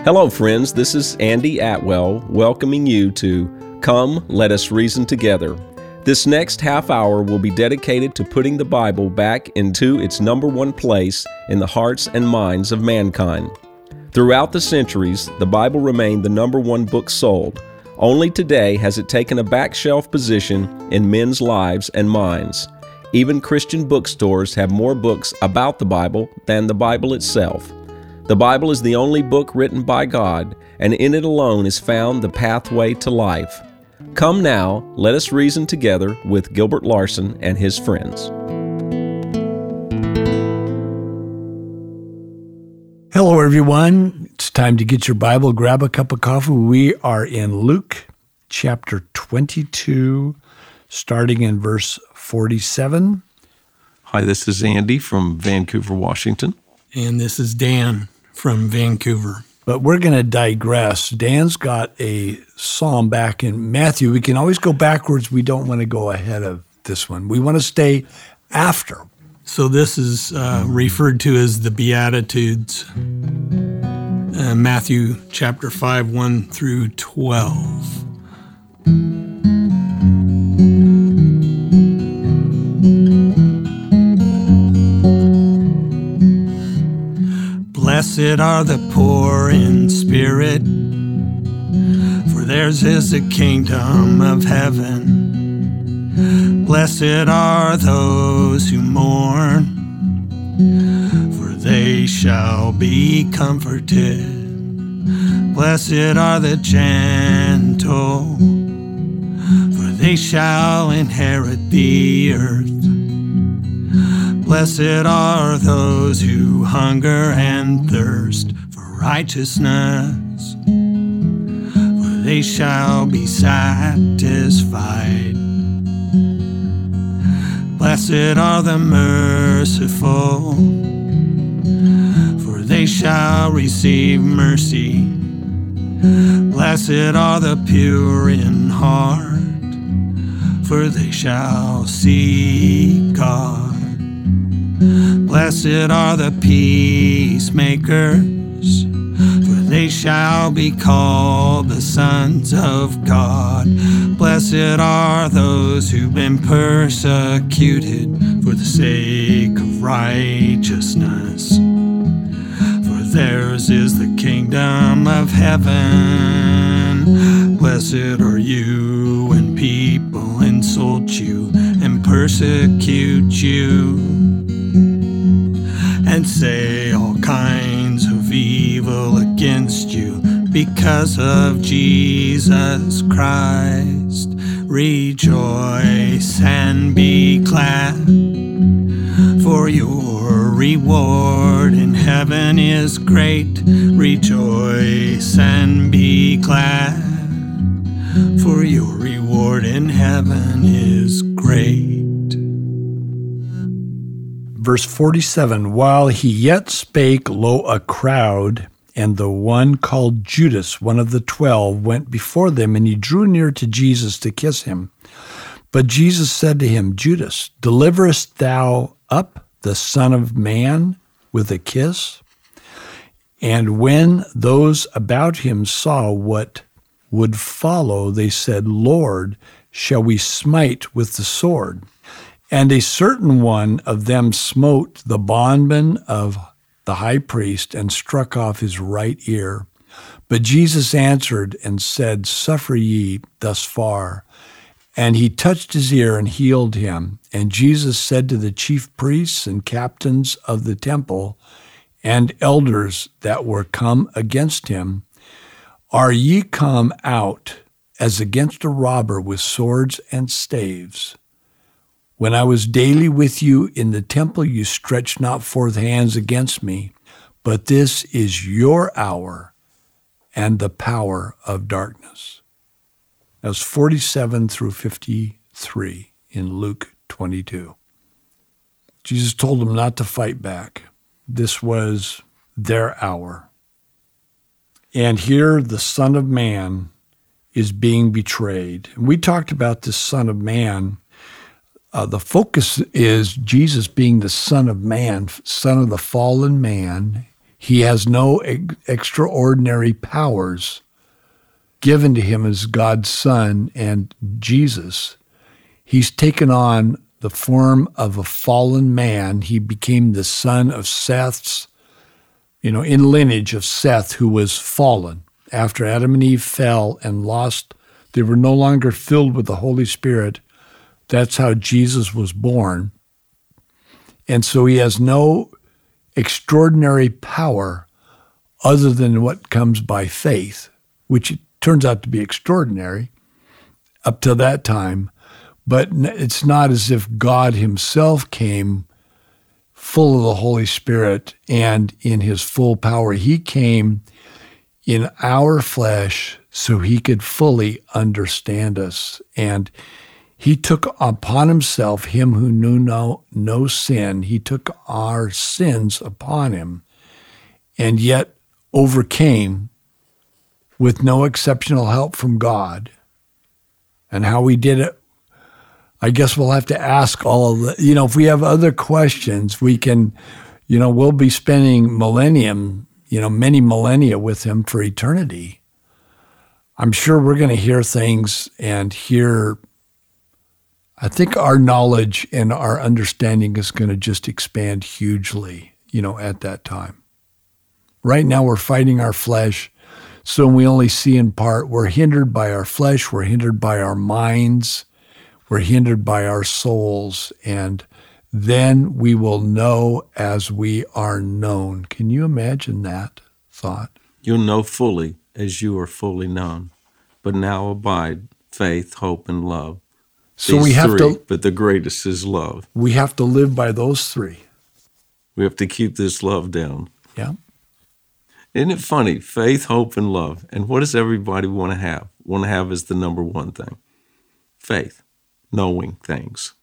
Hello, friends. This is Andy Atwell welcoming you to Come, Let Us Reason Together. This next half hour will be dedicated to putting the Bible back into its number one place in the hearts and minds of mankind. Throughout the centuries, the Bible remained the number one book sold. Only today has it taken a back shelf position in men's lives and minds. Even Christian bookstores have more books about the Bible than the Bible itself. The Bible is the only book written by God, and in it alone is found the pathway to life. Come now, let us reason together with Gilbert Larson and his friends. Hello, everyone. It's time to get your Bible, grab a cup of coffee. We are in Luke chapter 22, starting in verse 47. Hi, this is Andy from Vancouver, Washington. And this is Dan from Vancouver. But we're going to digress. Dan's got a psalm back in Matthew. We can always go backwards. We don't want to go ahead of this one. We want to stay after. So this is referred to as the Beatitudes, Matthew chapter 5, 1 through 12. Blessed are the poor in spirit, for theirs is the kingdom of heaven. Blessed are those who mourn, for they shall be comforted. Blessed are the gentle, for they shall inherit the earth. Blessed are those who hunger and thirst for righteousness, for they shall be satisfied. Blessed are the merciful, for they shall receive mercy. Blessed are the pure in heart, for they shall see God. Blessed are the peacemakers, for they shall be called the sons of God. Blessed are those who've been persecuted for the sake of righteousness, for theirs is the kingdom of heaven. Blessed are you when people insult you and persecute you, and say all kinds of evil against you because of Jesus Christ. Rejoice and be glad, for your reward in heaven is great. Rejoice and be glad, for your reward in heaven is great. Verse 47, while he yet spake, lo, a crowd, and the one called Judas, one of the 12, went before them, and he drew near to Jesus to kiss him. But Jesus said to him, Judas, deliverest thou up the Son of Man with a kiss? And when those about him saw what would follow, they said, Lord, shall we smite with the sword? And a certain one of them smote the bondman of the high priest and struck off his right ear. But Jesus answered and said, Suffer ye thus far. And he touched his ear and healed him. And Jesus said to the chief priests and captains of the temple and elders that were come against him, Are ye come out as against a robber with swords and staves? When I was daily with you in the temple, you stretched not forth hands against me, but this is your hour and the power of darkness. That was 47 through 53 in Luke 22. Jesus told them not to fight back. This was their hour. And here the Son of Man is being betrayed. And we talked about this Son of Man. The focus is Jesus being the Son of Man, Son of the fallen man. He has no extraordinary powers given to him as God's Son and Jesus. He's taken on the form of a fallen man. He became the son of Seth's, in lineage of Seth, who was fallen. After Adam and Eve fell and lost, they were no longer filled with the Holy Spirit. That's how Jesus was born. And so he has no extraordinary power other than what comes by faith, which turns out to be extraordinary up to that time. But it's not as if God himself came full of the Holy Spirit and in his full power. He came in our flesh so he could fully understand us. And he took upon himself, him who knew no sin, he took our sins upon him and yet overcame with no exceptional help from God. And how he did it, I guess we'll have to ask all of the, if we have other questions, we can, we'll be spending many millennia with him for eternity. I'm sure we're going to hear things and I think our knowledge and our understanding is going to just expand hugely, at that time. Right now we're fighting our flesh, so we only see in part. We're hindered by our flesh, we're hindered by our minds, we're hindered by our souls, and then we will know as we are known. Can you imagine that thought? You'll know fully as you are fully known. But now abide faith, hope, and love. So we have to, but the greatest is love. We have to live by those three. We have to keep this love down. Yeah. Isn't it funny? Faith, hope, and love. And what does everybody want to have? Want to have is the number one thing. Faith, knowing things.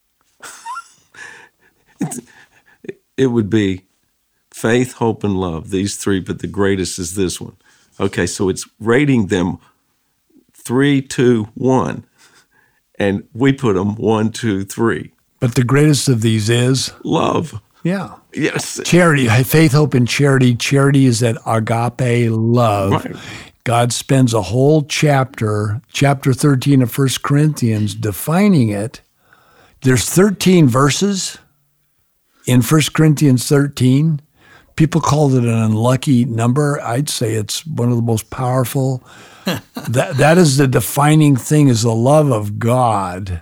It would be faith, hope, and love, these three, but the greatest is this one. Okay, so it's rating them 3, 2, 1, and we put them 1, 2, 3. But the greatest of these is? Love. Yeah. Yes. Charity, faith, hope, and charity. Charity is that agape love. Right. God spends a whole chapter 13 of 1 Corinthians, defining it. There's 13 verses in 1 Corinthians 13. People call it an unlucky number. I'd say it's one of the most powerful. That is the defining thing, is the love of God.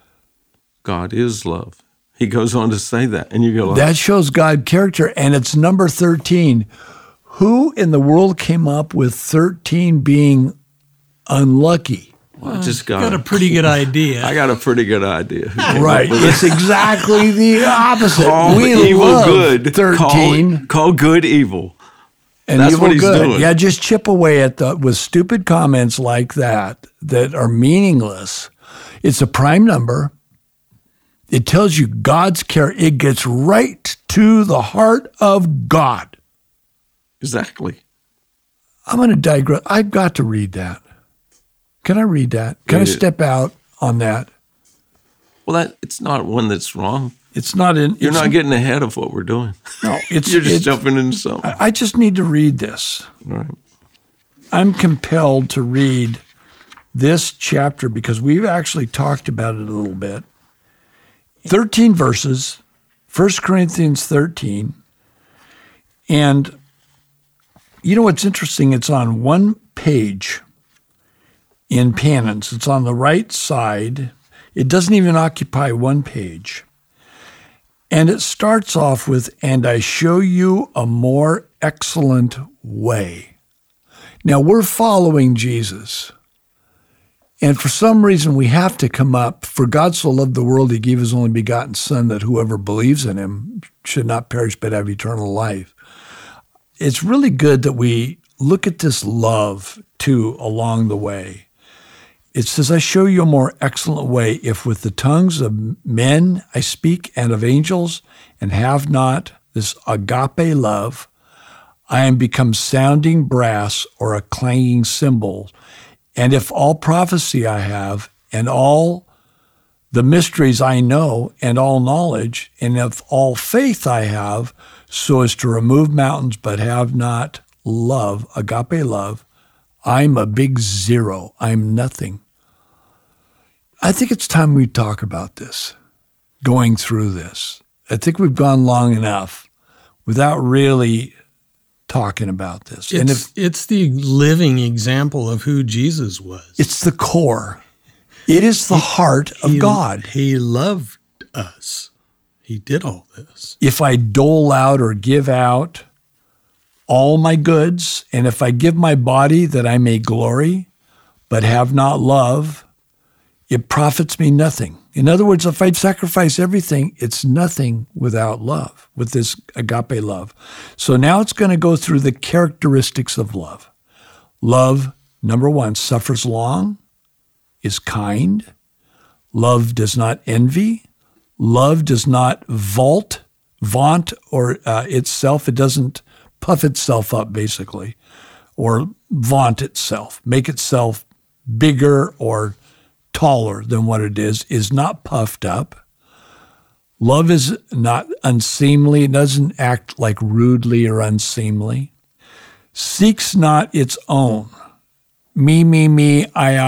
God is love. He goes on to say that, and you go, that shows God character, and it's number 13. Who in the world came up with 13 being unlucky? Well, just God. Got a pretty good idea. I got a pretty good idea. Right. It's exactly the opposite. Call we evil love good. 13. Call good evil. And that's evil what he's good. doing. Yeah, just chip away at with stupid comments like that are meaningless. It's a prime number. It tells you God's character. It gets right to the heart of God. Exactly. I'm going to digress. I've got to read that. Can I read that? Can I step out on that? Well, it's not one that's wrong. It's not in. You're not getting ahead of what we're doing. No, you're just jumping into something. I just need to read this. All right. I'm compelled to read this chapter because we've actually talked about it a little bit. 13 verses, 1 Corinthians 13. And you know what's interesting? It's on one page in Pannon's. It's on the right side. It doesn't even occupy one page. And it starts off with, "And I show you a more excellent way." Now, we're following Jesus. And for some reason, we have to come up, "For God so loved the world, he gave his only begotten Son, that whoever believes in him should not perish but have eternal life." It's really good that we look at this love, too, along the way. It says, "I show you a more excellent way, if with the tongues of men I speak and of angels, and have not this agape love, I am become sounding brass or a clanging cymbal. And if all prophecy I have, and all The mysteries I know and all knowledge, and of all faith I have, so as to remove mountains, but have not love, agape love, I'm a big zero. I'm nothing. I think it's time we talk about this, going through this. I think we've gone long enough without really talking about this. It's the living example of who Jesus was. It's the core. It is the heart of God. He loved us. He did all this. If I dole out or give out all my goods, and if I give my body that I may glory, but have not love, it profits me nothing. In other words, if I sacrifice everything, it's nothing without love, with this agape love. So now it's going to go through the characteristics of love. Love, number one, suffers long, is kind. Love does not envy. Love does not vaunt or itself. It doesn't puff itself up, basically, or vaunt itself, make itself bigger or taller than what it is not puffed up. Love is not unseemly. It doesn't act like rudely or unseemly. Seeks not its own. Me,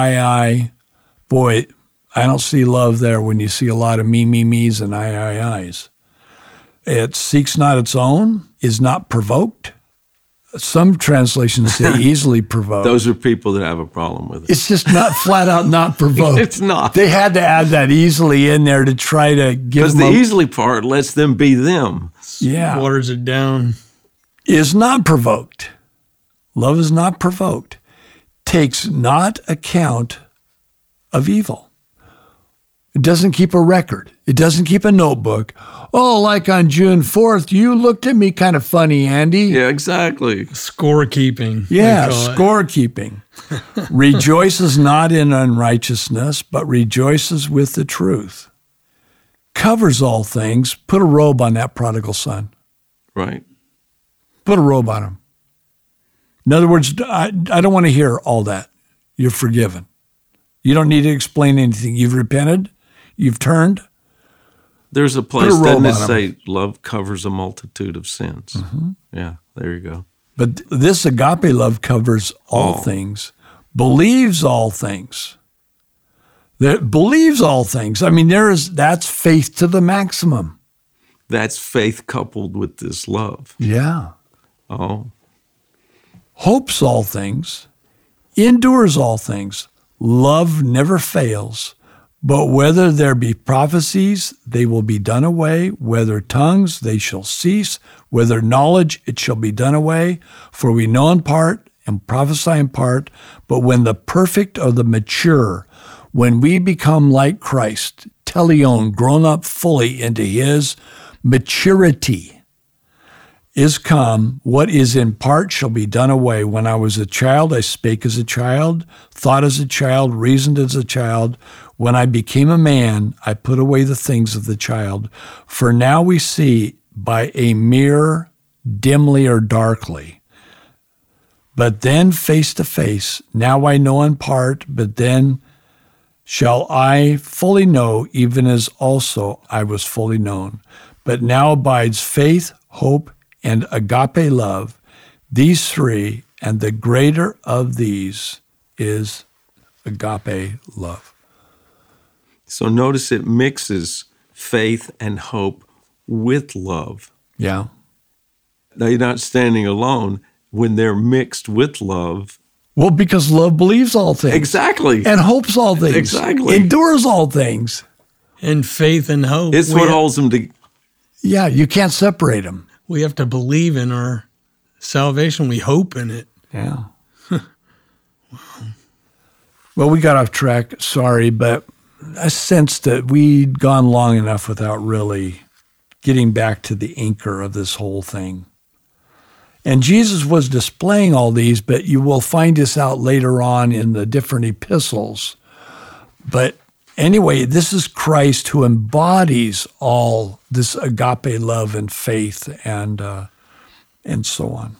I. Boy, I don't see love there when you see a lot of me's and I's. It seeks not its own, is not provoked. Some translations say easily provoked. Those are people that have a problem with it. It's just not flat out not provoked. It's not. They had to add that easily in there to try to give because the easily part lets them be them. Yeah. Waters it down. Is not provoked. Love is not provoked. Takes not account of evil. It doesn't keep a record. It doesn't keep a notebook. Oh, like on June 4th, you looked at me kind of funny, Andy. Yeah, exactly. Scorekeeping. Yeah, scorekeeping. Rejoices not in unrighteousness, but rejoices with the truth. Covers all things. Put a robe on that prodigal son. Right. Put a robe on him. In other words, I don't want to hear all that. You're forgiven. You don't need to explain anything. You've repented. You've turned. There's a place, doesn't it say, love covers a multitude of sins? Mm-hmm. Yeah, there you go. But this agape love covers all things, believes all things. That believes all things. I mean, that's faith to the maximum. That's faith coupled with this love. Yeah. Oh. Hopes all things, endures all things. Love never fails. But whether there be prophecies, they will be done away. Whether tongues, they shall cease. Whether knowledge, it shall be done away. For we know in part and prophesy in part. But when the perfect or the mature, when we become like Christ, teleon, grown up fully into his maturity, is come, what is in part shall be done away. When I was a child, I spake as a child, thought as a child, reasoned as a child. When I became a man, I put away the things of the child. For now we see by a mirror, dimly or darkly. But then face to face. Now I know in part, but then shall I fully know, even as also I was fully known. But now abides faith, hope, and agape love, these three, and the greater of these is agape love. So notice it mixes faith and hope with love. Yeah. They're not standing alone when they're mixed with love. Well, because love believes all things. Exactly. And hopes all things. Exactly. Endures all things. And faith and hope. It's what holds them together. Yeah, you can't separate them. We have to believe in our salvation. We hope in it. Yeah. Well, we got off track. Sorry, but I sensed that we'd gone long enough without really getting back to the anchor of this whole thing. And Jesus was displaying all these, but you will find this out later on in the different epistles. But anyway, this is Christ who embodies all this agape love and faith and so on.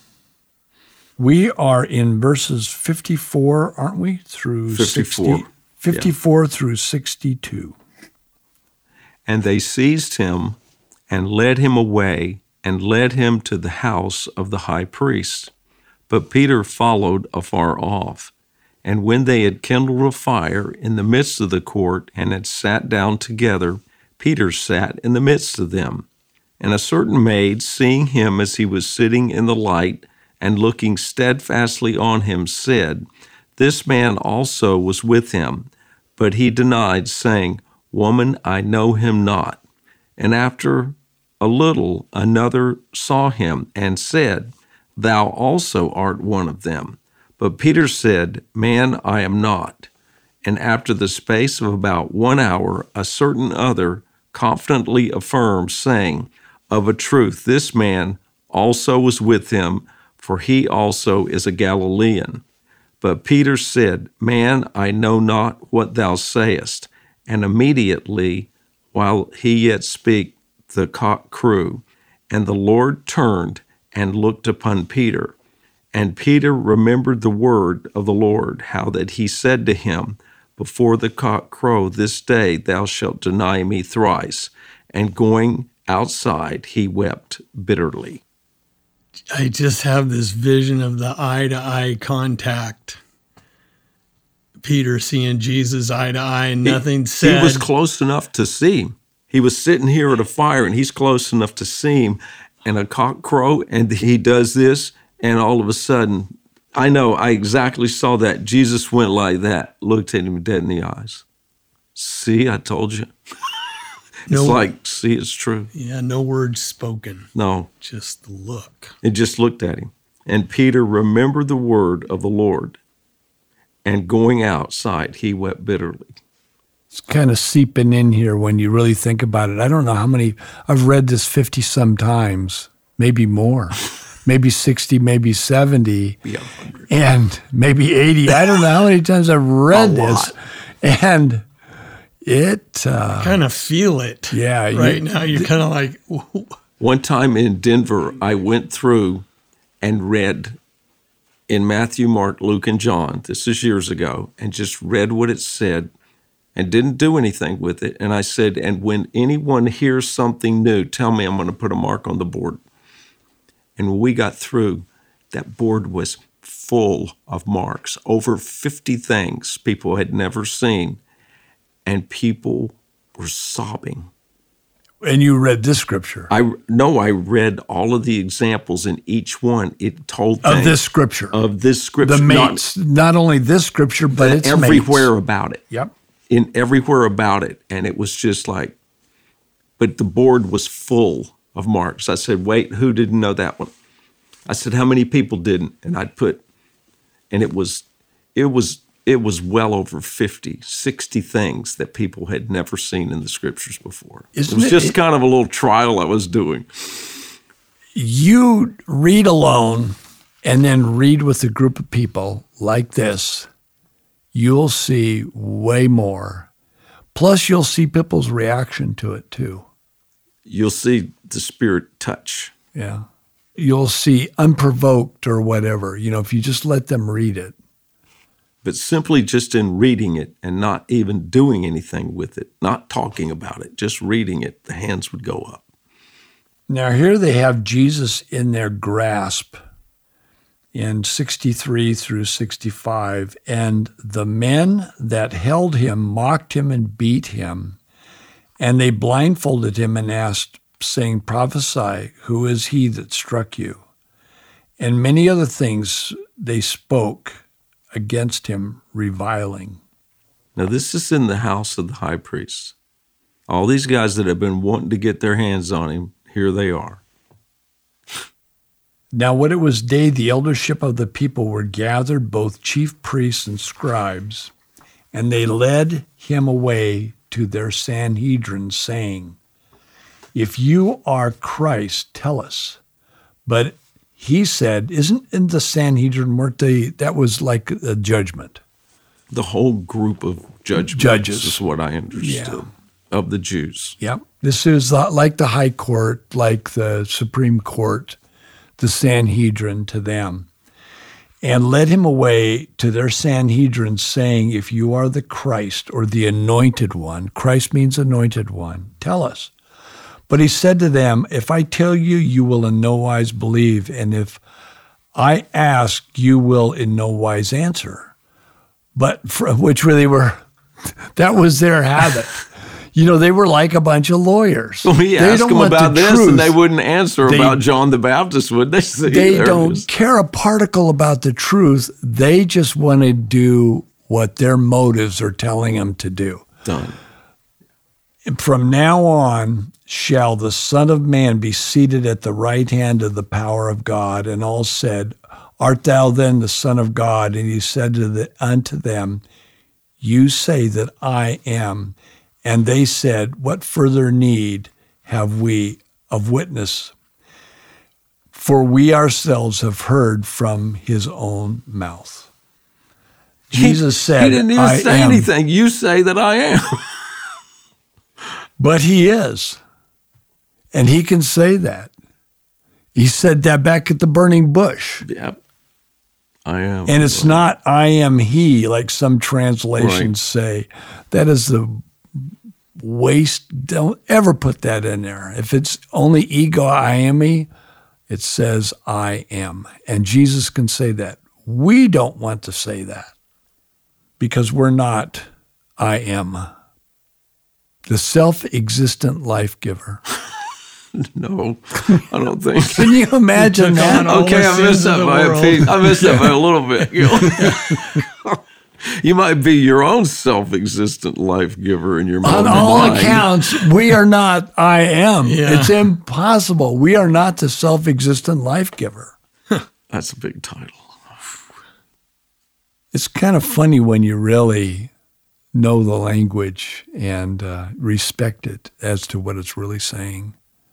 We are in verses 54, aren't we? Through 54. 54 through 62. And they seized him and led him away and led him to the house of the high priest. But Peter followed afar off. And when they had kindled a fire in the midst of the court and had sat down together, Peter sat in the midst of them. And a certain maid, seeing him as he was sitting in the light and looking steadfastly on him, said, This man also was with him. But he denied, saying, Woman, I know him not. And after a little, another saw him and said, Thou also art one of them. But Peter said, Man, I am not. And after the space of about 1 hour, a certain other confidently affirmed, saying, Of a truth, this man also was with him, for he also is a Galilean. But Peter said, Man, I know not what thou sayest. And immediately, while he yet spake, the cock crew, and the Lord turned and looked upon Peter. And Peter remembered the word of the Lord, how that he said to him, Before the cock crow this day thou shalt deny me thrice. And going outside, he wept bitterly. I just have this vision of the eye-to-eye contact. Peter seeing Jesus eye to eye and nothing said. He was close enough to see him. He was sitting here at a fire, and he's close enough to see him. And a cock crow, and he does this, and all of a sudden, I exactly saw that. Jesus went like that, looked at him dead in the eyes. See, I told you. See, it's true. Yeah, no words spoken. No. Just the look. It just looked at him. And Peter remembered the word of the Lord, and going outside, he wept bitterly. It's kind of seeping in here when you really think about it. I don't know how many, I've read this 50-some times, maybe more, maybe 60, maybe 70, and maybe 80. I don't know how many times I've read this. And it... kind of feel it. Yeah. Right now, you're kind of like... Whoa. One time in Denver, I went through and read in Matthew, Mark, Luke, and John, this is years ago, and just read what it said and didn't do anything with it. And I said, and when anyone hears something new, tell me, I'm going to put a mark on the board. And when we got through, that board was full of marks, over 50 things people had never seen, and people were sobbing. And you read this scripture? I read all of the examples in each one. It told of this scripture. Of this scripture. The mates, not only this scripture, but it's everywhere mates. About it. Yep. In everywhere about it. And it was just like, but the board was full of marks. I said, wait, who didn't know that one? I said, how many people didn't? And I'd put, and it was well over 50, 60 things that people had never seen in the scriptures before. It was just kind of a little trial I was doing. You read alone and then read with a group of people like this, you'll see way more. Plus, you'll see people's reaction to it, too. You'll see the Spirit touch. Yeah. You'll see unprovoked or whatever, if you just let them read it. But simply just in reading it and not even doing anything with it, not talking about it, just reading it, the hands would go up. Now, here they have Jesus in their grasp in 63 through 65, and the men that held him mocked him and beat him, and they blindfolded him and asked, saying, Prophesy, who is he that struck you? And many other things they spoke against him, reviling. Now, this is in the house of the high priest. All these guys that have been wanting to get their hands on him, here they are. Now, when it was day, the eldership of the people were gathered, both chief priests and scribes, and they led him away to their Sanhedrin, saying, If you are Christ, tell us. But he said, isn't in the Sanhedrin, that was like a judgment? The whole group of judges is what I understood, of the Jews. Yep. This is like the high court, like the Supreme Court, the Sanhedrin to them. and led him away to their Sanhedrin, saying, if you are the Christ or the anointed one, Christ means anointed one, tell us. But he said to them, if I tell you, you will in no wise believe, and if I ask, you will in no wise answer. But which really that was their habit. They were like a bunch of lawyers. We asked them about this, and they wouldn't answer about John the Baptist, would they? They don't care a particle about the truth. They just want to do what their motives are telling them to do. Done. From now on shall the Son of Man be seated at the right hand of the power of God. And all said, art thou then the Son of God? And he said unto them, you say that I am. And they said, what further need have we of witness? For we ourselves have heard from his own mouth. Jesus said, he didn't even say anything. You say that I am. But he is. And he can say that. He said that back at the burning bush. Yep. I am. And it's not I am he, like some translations say. That is the waste. Don't ever put that in there. If it's only ego, I am me, it says I am. And Jesus can say that. We don't want to say that because we're not I am. The self-existent life giver. No, I don't think. Can you imagine that? Okay, I messed up by a piece. I messed up by a little bit. You might be your own self-existent life giver in your mind. On all accounts, we are not I am. Yeah. It's impossible. We are not the self-existent life giver. That's a big title. It's kind of funny when you really know the language and respect it as to what it's really saying.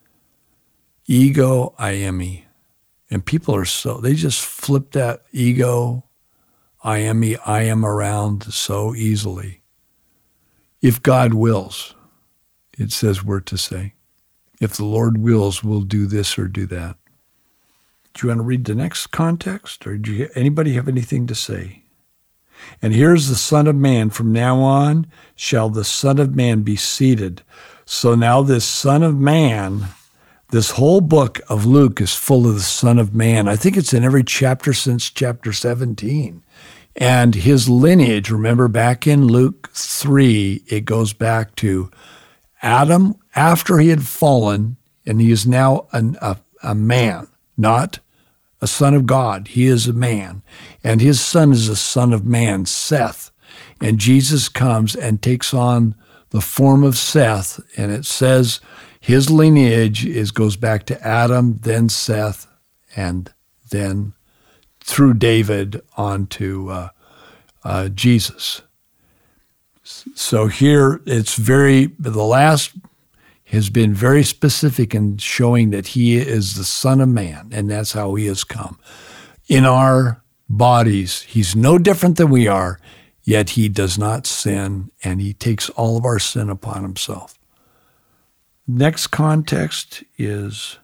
Ego, I am me. And people are they just flip that ego, I am me, I am around so easily. If God wills, it says we're to say. If the Lord wills, we'll do this or do that. Do you want to read the next context, or do anybody have anything to say? And here's the Son of Man. From now on shall the Son of Man be seated. So now this Son of Man, this whole book of Luke is full of the Son of Man. I think it's in every chapter since chapter 17. And his lineage, remember back in Luke 3, it goes back to Adam after he had fallen, and he is now a man, not a son of God. He is a man. And his son is a son of man, Seth. And Jesus comes and takes on the form of Seth, and it says his lineage goes back to Adam, then Seth, and then through David on to Jesus. So here the last has been very specific in showing that he is the Son of Man, and that's how he has come. In our bodies, he's no different than we are, yet he does not sin, and he takes all of our sin upon himself. Next context is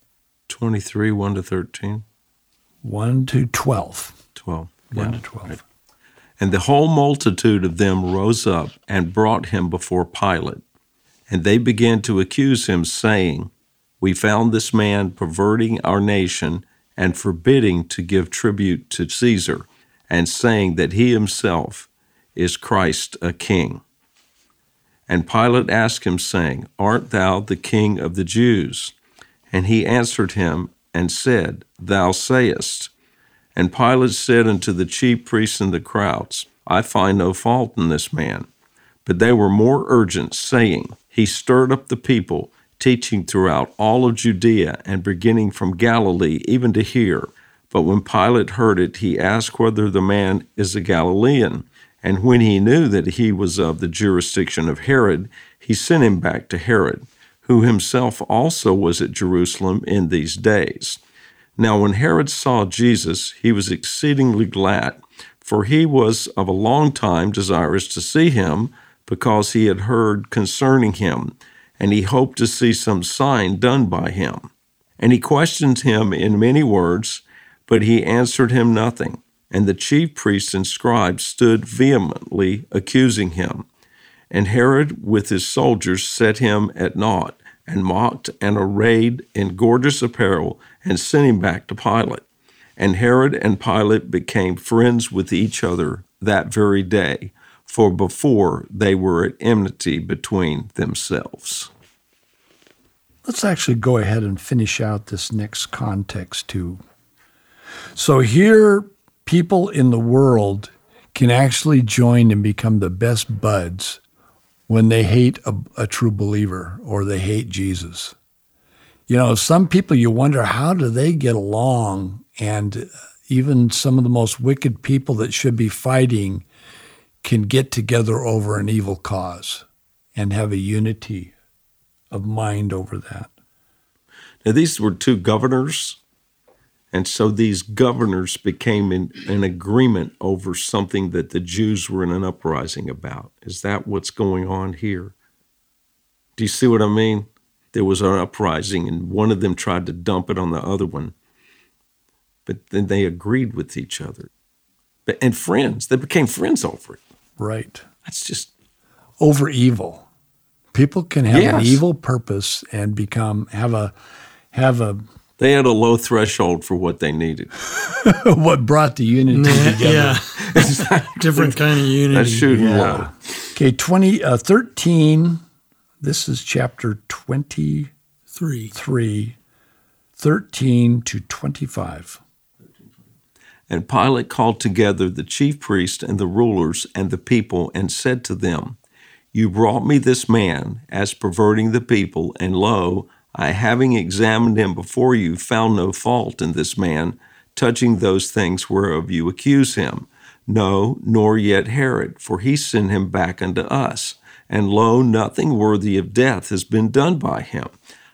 23, 1 to 13. 1 to 12. 12. 1 to 12. Right. And the whole multitude of them rose up and brought him before Pilate. And they began to accuse him, saying, we found this man perverting our nation and forbidding to give tribute to Caesar, and saying that he himself is Christ a king. And Pilate asked him, saying, art thou the king of the Jews? And he answered him and said, thou sayest. And Pilate said unto the chief priests and the crowds, I find no fault in this man. But they were more urgent, saying, he stirred up the people, teaching throughout all of Judea and beginning from Galilee even to here. But when Pilate heard it, he asked whether the man is a Galilean. And when he knew that he was of the jurisdiction of Herod, he sent him back to Herod, who himself also was at Jerusalem in these days. Now when Herod saw Jesus, he was exceedingly glad, for he was of a long time desirous to see him, because he had heard concerning him, and he hoped to see some sign done by him. And he questioned him in many words, but he answered him nothing. And the chief priests and scribes stood vehemently accusing him. And Herod with his soldiers set him at naught, and mocked and arrayed in gorgeous apparel, and sent him back to Pilate. And Herod and Pilate became friends with each other that very day, for before they were at enmity between themselves. Let's actually go ahead and finish out this next context too. So here, people in the world can actually join and become the best buds when they hate a true believer or they hate Jesus. You know, some people, you wonder, how do they get along? And even some of the most wicked people that should be fighting can get together over an evil cause and have a unity of mind over that. Now, these were two governors, and so these governors became in agreement over something that the Jews were in an uprising about. Is that what's going on here? Do you see what I mean? There was an uprising, and one of them tried to dump it on the other one. But then they agreed with each other. And friends, they became friends over it. Right. That's just... over evil. People can have an evil purpose and have a They had a low threshold for what they needed. what brought the unity together. Yeah. Different kind of unity. That's shooting low. Okay, 13, this is chapter 23, 13 to 25. And Pilate called together the chief priests and the rulers and the people and said to them, You brought me this man as perverting the people, and lo, I, having examined him before you, found no fault in this man, touching those things whereof you accuse him. No, nor yet Herod, for he sent him back unto us. And lo, nothing worthy of death has been done by him.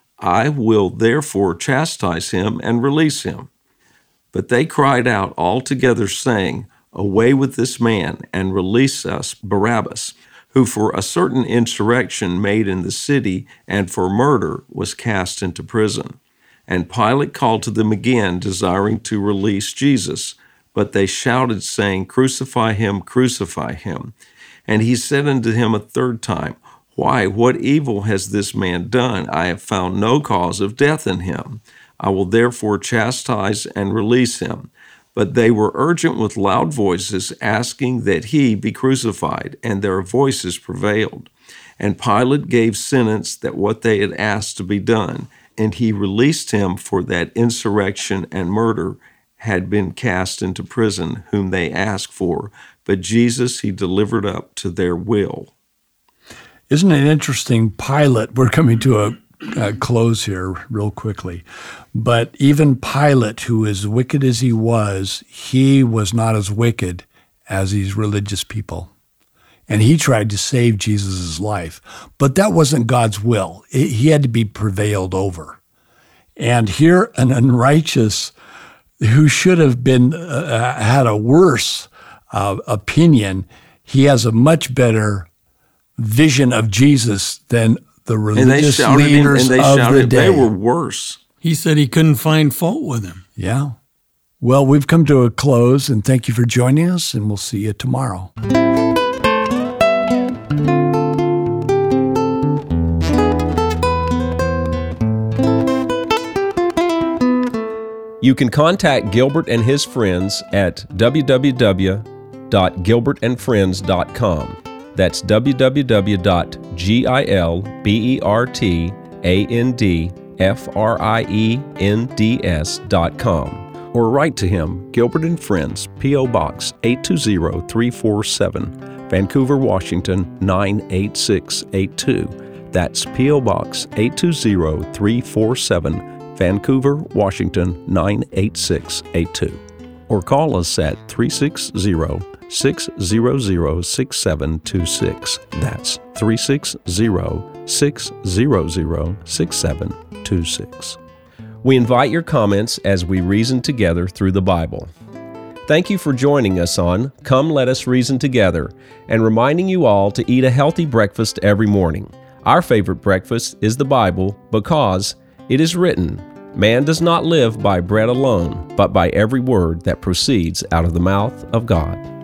I will therefore chastise him and release him. But they cried out all together, saying, Away with this man, and release us Barabbas, who for a certain insurrection made in the city and for murder was cast into prison. And Pilate called to them again, desiring to release Jesus. But they shouted, saying, Crucify him, crucify him. And he said unto him a third time, Why, what evil has this man done? I have found no cause of death in him. I will therefore chastise and release him. But they were urgent with loud voices, asking that he be crucified, and their voices prevailed. And Pilate gave sentence that what they had asked to be done, and he released him, for that insurrection and murder had been cast into prison, whom they asked for. But Jesus he delivered up to their will. Isn't it interesting? Pilate, we're coming to a close here real quickly. But even Pilate, who as wicked as he was not as wicked as these religious people. And he tried to save Jesus' life. But that wasn't God's will. He had to be prevailed over. And here an unrighteous who should have been had a worse opinion, he has a much better vision of Jesus than the religious leaders of the day. They were worse. He said he couldn't find fault with him. Yeah. Well, we've come to a close, and thank you for joining us, and we'll see you tomorrow. You can contact Gilbert and his friends at www.gilbertandfriends.com. That's www.gilbertandfriends.com. Or write to him, Gilbert and Friends, P.O. Box 820347, Vancouver, Washington 98682. That's P.O. Box 820347, Vancouver, Washington 98682. Or call us at 360-600-6726. That's 360-600-6726. We invite your comments as we reason together through the Bible. Thank you for joining us on Come Let Us Reason Together, and reminding you all to eat a healthy breakfast every morning. Our favorite breakfast is the Bible, because it is written, Man does not live by bread alone, but by every word that proceeds out of the mouth of God.